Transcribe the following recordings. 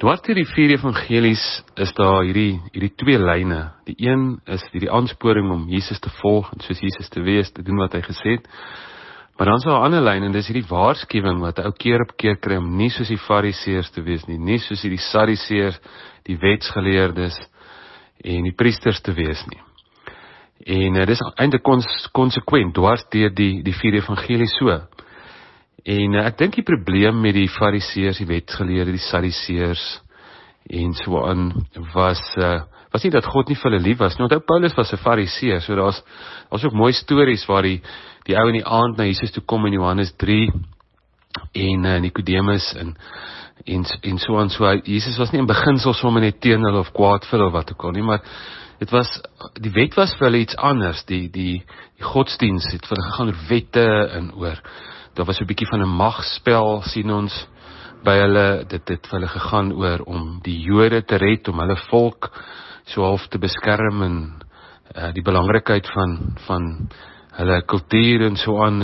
Dwars deur die 4 evangelies is daar hierdie 2 lyne. Die een is die aansporing om Jesus te volg en soos Jesus te wees, te doen wat hy gesê het. Maar dan is daar 'n ander lyn en dis hierdie waarskuwing wat hy keer op keer kry om nie soos die fariseërs te wees nie soos die sadiseërs, die wetsgeleerdes en die priesters te wees nie. En dit is eintlik konsekwent dwars deur die 4 evangelies so. En ek dink die probleem met die fariseërs, die wetsgeleerdes, die sadiseërs en so aan was nie dat God nie vir hulle lief was nie. Onthou Paulus was 'n fariseër, so daar's ook mooi stories waar die ou in die aand na Jesus toe kom in Johannes 3 en Nikodemus en so aan. So Jesus was nie in beginsel sommer net teen hulle of kwaad vir hulle of wat ook al nie, maar die wet was vir hulle iets anders. Die godsdiens het vir hulle gegaan oor wette en oor. Daar was 'n bietjie van 'n magspel, sien ons by hulle. Dit het vir hulle gegaan oor om die Jode te red, om hulle volk so half te beskerm en die belangrikheid van hulle kultuur en so aan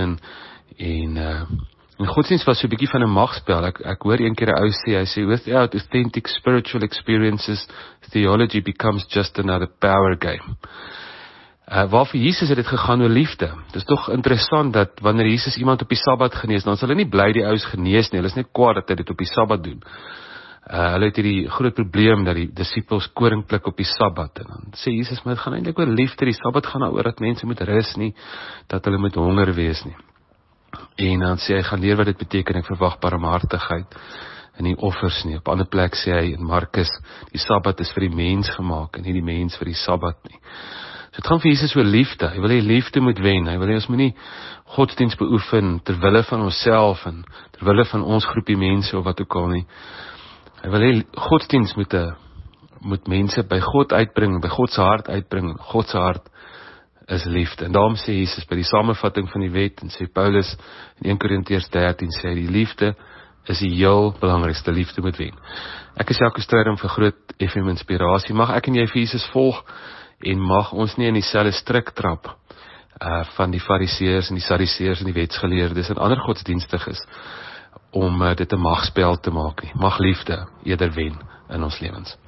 en godsdienst was so 'n bietjie van 'n magspel. Ek hoor een keer 'n ou sê, hy sê without authentic spiritual experiences, theology becomes just another power game. Waarvoor Jesus het dit gegaan oor liefde. Dit is tog interessant dat wanneer Jesus iemand op die Sabbat genees, dan is hulle nie bly die ou's genees nie. Hulle is net kwaad dat hy dit op die Sabbat doen. Hulle het hierdie groot probleem dat die disippels koring pluk op die Sabbat. En dan sê Jesus, maar dit gaan eintlik oor liefde. Die Sabbat gaan daaroor dat mense moet rus nie, dat hulle moet honger wees nie. En dan sê hy, gaan leer wat dit beteken, ek verwag barmhartigheid en nie offers nie. Op 'n ander plek sê hy in Markus, die Sabbat is vir die mens gemaak en nie die mens vir die Sabbat nie. So dit gaan vir Jesus oor liefde. Hy wil hê liefde moet wen. Hy wil hê ons moet nie godsdienst beoefen terwille van onsself en terwille van ons groepie mense of wat ook al nie. Hy wil hê godsdienst moet mense by God uitbring, by God se hart uitbring. God se hart is liefde. En daarom sê Jesus by die samevatting van die wet en sê Paulus in 1 Korintiërs 13 sê hy die liefde is die heel belangrikste. Liefde moet wen. Ek is Jaco Strydom vir Groot FM Inspirasie. Mag ek en jy vir Jesus volg en mag ons nie in dieselfde strik trap van die fariseërs en die sadiseërs en die wetsgeleerdes en ander godsdienstiges om dit 'n magspel te maak nie. Mag liefde eerder wen in ons lewens.